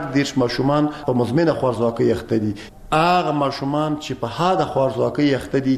10 ماشومان په مزمنه خوارځواکۍ اخته دي. هغه ماشومان چې په حاده خوارځواکۍ اخته دي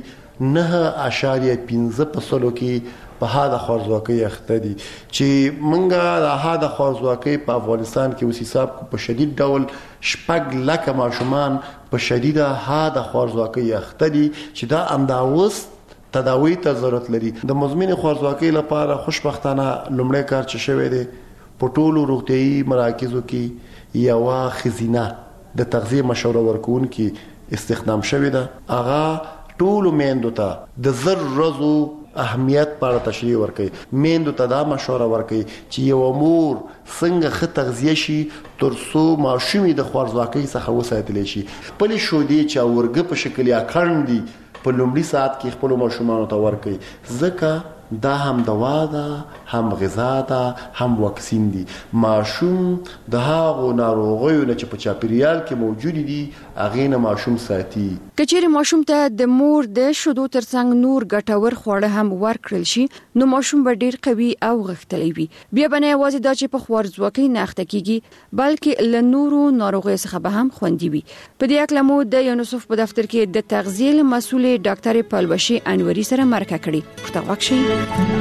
9.15% کې په حاده خوارځواکۍ اخته دي چې منګه د حاده خوارځواکۍ په افغانستان کې اوس حساب په شدید ډول 6 لک ماشومان په شدیده حاده خوارځواکۍ اخته دي چې دا انداوس تداوی ته ضرورت لري. د مزمن خوارځواکۍ لپاره خوشبختانه لومړی کار چې شوی دی په ټولو روغتیايي مراکزو کې یو خزینه د تغذیه مشوره ورکوونکي استخدام شوی ده. هغه ټول میندو ته د زر ورځو اهمیت پر تشریح ورکړي. میندو ته دا مشوره ورکړي چې یو مور څنګه ښه تغذیه شي تر څو ماشومې د خوارځواکۍ څخه وساتلی شي. خپل شودې چې ورګه په شکل یا کړندي په لومړي ساعت کې خپل ماشومانو ته ورکړي ځکه دا هم دوا ده هم غذا ده هم واکسین دي. ماشوم د هغو ناروغیو نه چې په چاپیریال کې موجود دي هغه نه ماشوم ساتي. کچېره ماشوم ته د مور د شودو ترڅنګ نور ګټور خواړه هم ورکړل شي نو ماشوم به ډیر قوي او غښتلی وي. بیا به نه یوازې دا چې په خوارځواکۍ نه اخته کیږي بلکې له نورو ناروغیو څخه به هم خوندي وي. په دې اړه مو د یونیسف په دفتر کې د تغذیه مسؤل ډاکټر پلوشي انوري سره مرکه کړې. ورته واښي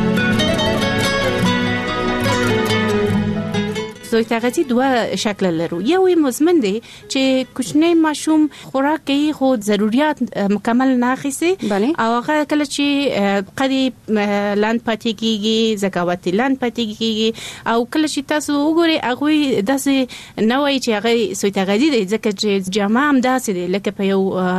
سوی تغذیه دوه شکل لرو. یو مزمن دی چې کوچنی ماشوم خوراک کوي خو ضرورت مکمل نه اخیسي او هغه کله چې قدی لاند پاتې کیږي زکوات لاند پاتې کیږي او کله چې تاسو وګورئ هغه داسې نه وایي چې هغه سوی تغذیه دی ځکه چې جامه هم داسې دی لکه په یو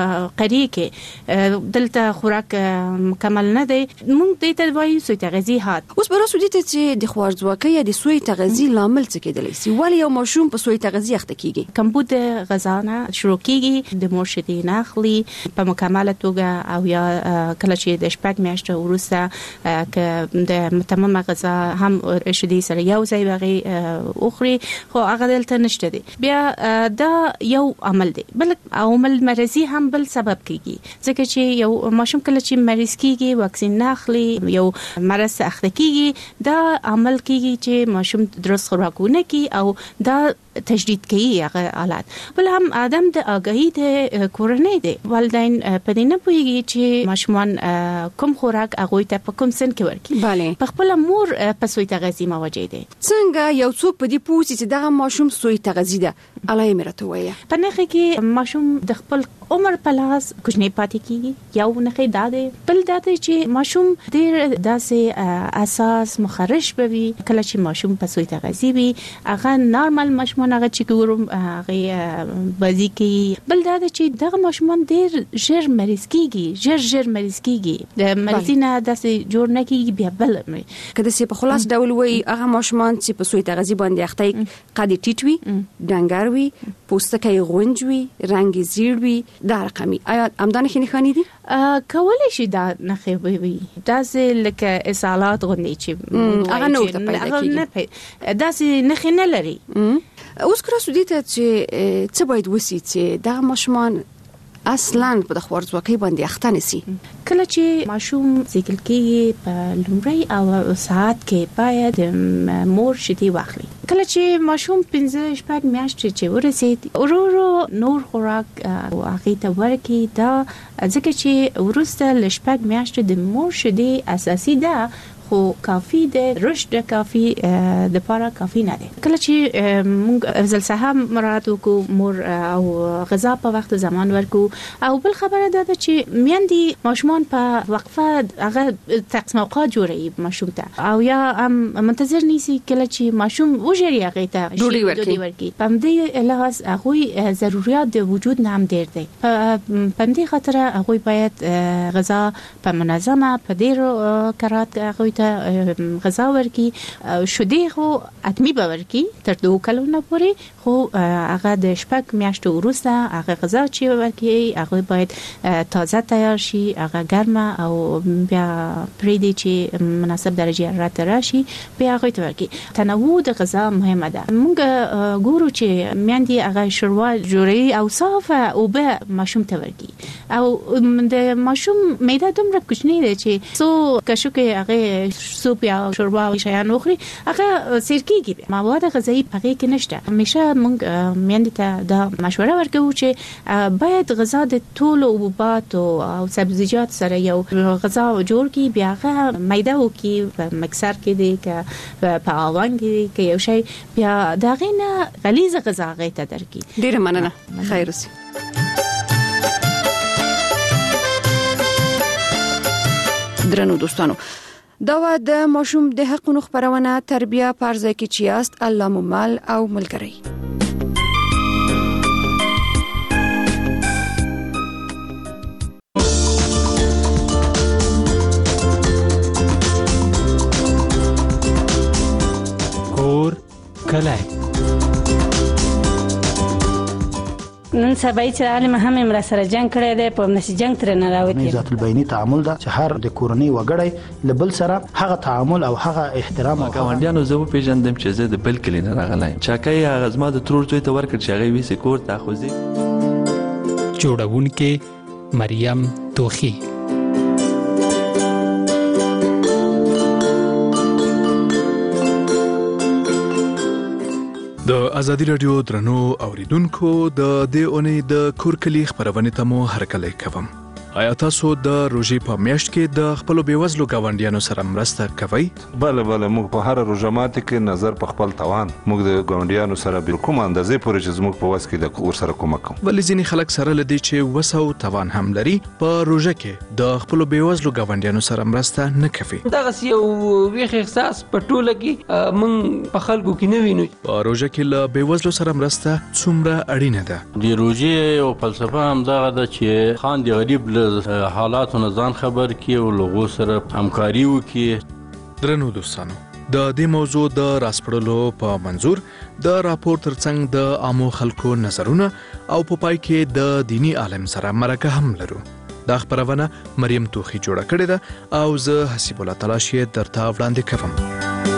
قریه کې دلته خوراک مکمل نه دی. موږ دې ته وایو سوی تغذیه هات. اوس به راسو دي چې د خوارځواکۍ یا د سوی تغذیه لامل څه کېدلی شي ولی یو ماشوم په سوی تغذیه اخته کیږي. کمبود غذا نه شروع کیږي د مور شیدې نه اخلي په مکمله توګه او یا کله چې د شپږ میاشتو وروسته ک د متممه غذا هم شیدې سره یو ځای وغي اخري خو هغه دلته نشته دي. بیا دا یو عمل دی. بل عمل مرضی هم بل سبب کیږي ځکه چې یو ماشوم کله چې مریض کیږي واکسین نه اخلي یو مرض اخته کیږي دا عمل کیږي چې ماشوم درست خوراکونه کی او دا تجدید کوي هغه حالات. بل هم ادم د اگاهی د کورنۍ دی. والدین په دې نه پوهیږي چې ماشومان کوم خوراک هغه ته په کوم سن کې ورکړي. په خپل مور په سوی تغذیه موجود دي. څنګه یو څوک په دې پوهیږي چې دا ماشوم سوی تغذیه ده علای مرته وایي. په نخې کې ماشوم د خپل عمر په لاس کوچنی پاتې کیږي. یو نخې دا دی. بل دا دی چې ماشوم ډیر داسې اساس مخرج بوي کله چې ماشوم په سوی تغذیه وي هغه نارمل ماشوم هغه چې ګورم هغه بازی کې. بل دا چې دغه ماشومان ډیر ژر مریض کیږي ژر مریض کیږي د مرزینه داسې جوړ نه کیږي. بیا بل کله چې په خلاص ډول وي هغه ماشومان چې په سوی تغذیه باندې اخته قد ټیټ وي ډنګر وي پوستکی غونج وي رنگ زیړ وي دا رقمي. آیا همدانه خني دي کولای شي دا نخې وي داسې لکه اسهالات غوندي چې هغه نو ته پیدا کیږي داسې نخې نه لري. اوس کرا سودی ته چې څه باید وسی چې دا ماشومان اصلا په د خوارځواکۍ باندې اخته نشي. کله چې ماشوم زیږل کېږي په لومړی او ساعت کې باید مور شیدې واخلي. کله چې ماشوم 15-16 میاشتې چې ورسید ورو نور خوراک هغه ته ورکړي دا ځکه چې ورسته ل 16 میاشتې د مور شیدې اساسي ده خو کافی ده رشد کافی د پاره کافی نه ده. کله چې موږ افضل صاحب مراد وکړو مور او غذا په وخت زمان ورکو او بل خبره ده چې میندې ماشومان په وقفه هغه تقسیم اوقات جوړي ماشوم ته او یا منتظر نیسی کله چې ماشوم وژری هغه ته ډوډۍ ورکي. په دې لحاظ هغه ضرورت د وجود نام ډیر دی. په دې خاطر هغه باید غذا په منظمه په ډیر کرات هغه غذا ورکی شودې خو اتمی به ورکی تر 2 کلونو پورې خو هغه د شپږ میاشتو وروسته هغه غذا چې ورکی هغه باید تازه تیار شي هغه ګرمه او بیا پرې دی چې مناسب درجه حرارت راشي بیا هغه ته ورکی. تنوع د غذا مهمه ده. موږ ګورو چې میندې هغه شوروا جوړي او صافه او به ماشوم ته ورکی او د ماشوم معده دومره کوچنی دی چې څو کشو کې هغه سوپ یا شوربه او شیان وخوري هغه سرکیږي. مواد غذایی پکې کې نشته. همیشه موږ میندې ته دا مشوره ورکوو چې باید غذا د ټولو حبوبات او سبزیجات سره یو غذا جوړ کی، بیا هغه میده وکي په مکسر کې دی که په اوون کې کې یو شی بیا دا غینه غلیظ غذا غیته درکې. ډیره مننه. خیر اوسئ. درنو دوستانو، دا و د ماشوم د حقونو خبرونه تربیه پرځای کې چیاست الله ممل او ملګری. کور کلای نن سبا چې عالم هم امر سره جنگ کړی دی، په نشي جنگ تر نه راوتی. ذات البینی تعامل دا چې هر د کورنۍ وګړی لبل سره هغه تعامل او هغه احترام او ګاونډیانو زه پیژندم چې زه د بل کلی نه راغلایم. چاکای هغه زما د ترور زوی ته ورکړ چې هغه ویسه کور ته خوځي. جوړونکې مریم توخی. د ازادي رادیو درنو اوریدونکو د دې اونۍ د کورکلی خبرونه ته مو هرکلی کوم. آیا تاسو د روزي په میاشت کې د خپل بیوزلو ګاونډیانو سره مرسته کوئ؟ بله موږ په هر روزه ماته کې نظر په خپل توان موږ د ګاونډیانو سره بل کوم اندازې پورې چې موږ په واس کې د ور سره کومک کوو. ولې ځینې خلک سره لدی چې وسو توان هم لري په روزه کې د خپل بیوزلو ګاونډیانو سره مرسته نه کوي. دا یو ویخ احساس په ټوله کې موږ په خلکو کې نه وینو. په روزه کې له بیوزلو سره مرسته څومره اړینه ده؟ د روزي او فلسفه هم دا ده چې خان دی غریب حالاتو نه ځان خبر کی او لغو سره همکاري وکي. درنو دوستانو، د دې موضوع د راسپړلو په منظور د راپور ترڅنګ د عامو خلکو نظرونه او په پای کې د دینی عالم سره مرکه هم لرو. دا خبرونه مریم توخی جوړه کړې ده او زه حسیب الله تلاشی درته وړاندې کوم.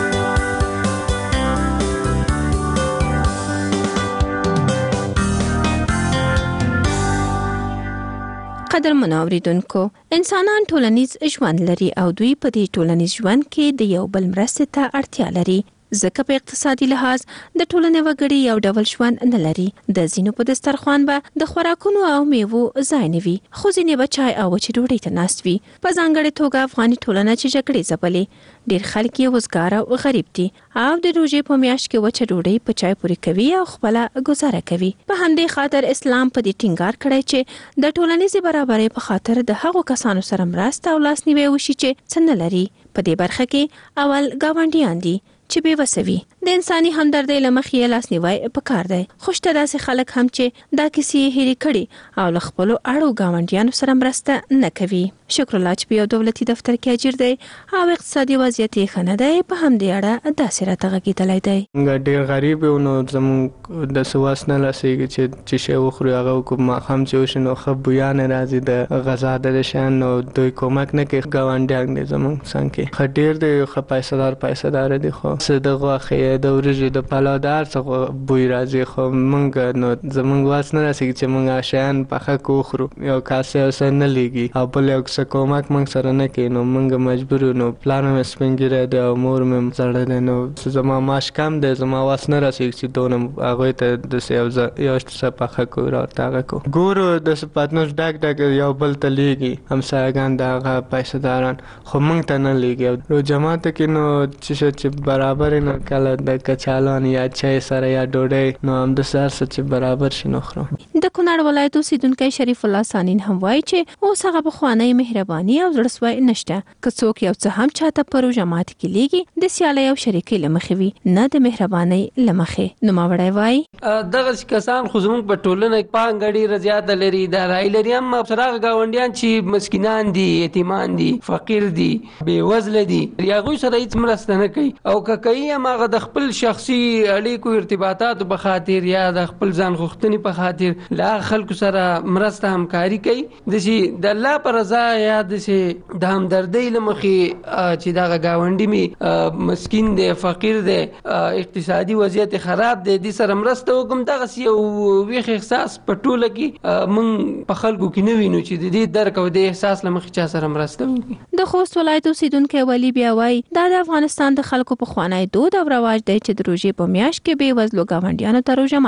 قدر منوریدونکو، انسانان ټولنیز ژوند لري او دوی په دې ټولنیز ژوند کې د یو بل مرستې ته اړتیا لري. ځکه په اقتصادي لحاظ د ټولنې وګړي یو ډول ژوند نه لري. د ځینو په دسترخوان به د خوراکونو او میوو ځای نه وي، خو ځینې به چای او وچې ډوډۍ ته ناست وي. په ځانګړې توګه افغاني ټولنه چې جګړې ځپلې، ډېر خلک یې وزګار او غریب دي او د روژې په میاشت کې وچه ډوډۍ په چای پورې کوي او خپله ګزاره کوي. په همدې خاطر اسلام په دې ټینګار کړی چې د ټولنیزې برابرۍ په خاطر د هغو کسانو سره مرسته او لاسنیوی وشي چې څه نه لري. په دې برخه کې اول ګاونډیان دي چې بې وسوي. د انساني همدردۍ له مخې یې لاسنیوی پکار دی. خو شته داسې خلک هم چې دا کیسې یې هېرې کړي او له خپلو اړو ګاونډیانو سره مرسته نه کوي. شکر الله چې په یو دولتي دفتر کې اجر دی او اقتصادي وضعیت یې ښه نه دی، په همدې اړه داسې راته غږېدلی دی. موږ ډېر غریب یو، نو زموږ داسې واس نه رسېږي چې شی وخورو هغه وکړو. ماښام چې وشي نو ښه بویا نه راځي د غذا د شیان، نو دوی کومک نه کوي. ګاونډیان دی زموږ څنګ کې ښه ډېر دی، ښه پیسه دار دی، خو څه د غوښې د وریجو د پلاو د هر څه بوی راځي. خو موږ نو زموږ واس نه رسېږي چې موږ شیان پخه کړو وخورو. یو کاسې یو څه نه لېږي او بل یو څه کومک موږ سره نه کوي. نو موږ مجبور یو. نو پلار مې سپین ږیری دی او مور مې زړه دی، نو زما معاش کم دی، زما واس نه رسېږي چې دونه هغوی ته داسې یو څه پخه کړو راته هغه کړو. ګورو داسې پتنوس ډک یو بل ته لېږي، همسایګان د هغه پیسه داران، خو موږ ته نه لېږي. روژه ماته کې نو چې برابر نو کله د کچالان یا چای سره یا ډوډۍ، نو همداسې هر څه چې برابر شي نو خورو. د کونړ ولایت اوسیدونکی شریف الله سانین هم وایي چې اوس هغه پخوانی مهرباني او زړهسوی نشته. که څوک یو څه هم چاته په روژه ماتي کې لېږي، د سیالۍ او شریکۍ له مخې وي، نه د مهربانۍ له مخې. نوموړی وایي دغه کسان خو زموږ په ټولنه کې پانګه ډېره زیاته لري، دا رایې لري. هم سره هغه ګاونډیان چې مسکینان دي، یتیمان دي، فقیر دي، بېوزله دي، هغوی سره هېڅ مرسته نه کوي. او که کوي هم هغه د خپل شخصي اړیکو ارتباطاتو په خاطر یا د خپل ځان غوښتنې په خاطر له خلکو سره مرسته همکاري کوي. داسې د الله په رضا یا د همدردۍ له مخې چې دغه ګاونډي مې مسکین دی، فقیر دی، اقتصادي وضعیت خراب دی، دې سره مرسته وکړم. دغسې یو ویښ احساس په ټوله کې موږ په خلکو کې نه وینو چې د دې درک او د احساس له مخې چا سره مرسته وکړي. د خوست ولایت اوسیدونکی ولی بیا وایي دا د افغانستان د خلکو پخوانی دود او رواج دی چې د روژې په میاشت کې بې وزلو ګاونډیانو ته روژه